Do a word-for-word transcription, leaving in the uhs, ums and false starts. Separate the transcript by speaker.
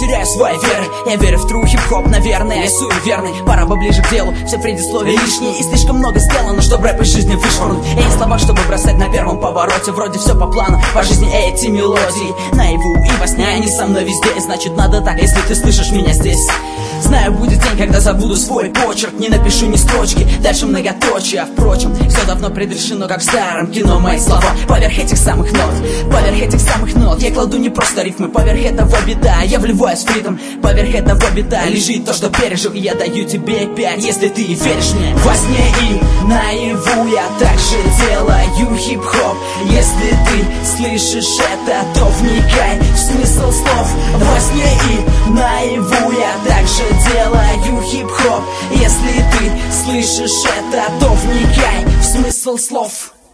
Speaker 1: теряю свои веры. Я верю в true хип-хоп, наверное, я суеверный. Пора поближе к делу, все предисловия лишние. И слишком много сделано, чтобы рэп из жизни вышвырнуть. Эй, слова, чтобы бросать на первом повороте. Вроде все по плану, по жизни эти мелодии. Наяву и во сне они со мной везде. Значит надо так, если ты слышишь меня здесь. Знаю, будет день, когда забуду свой почерк. Не напишу ни строчки, дальше многоточие. А впрочем, все давно предрешено, как в старом кино. Мои слова поверх этих самых нот, поверх этих самых нот я кладу не просто рифмы. Поверх этого беда, я вливаюсь в ритм. Поверх этого беда лежит то, что пережил. Я даю тебе пять, если ты веришь мне. Во сне и наяву я также делаю хип-хоп. Если ты слышишь это, то вникай в смысл слов. Во сне и наяву я также делаю хип-хоп. Если ты слышишь это, то вникай в смысл слов.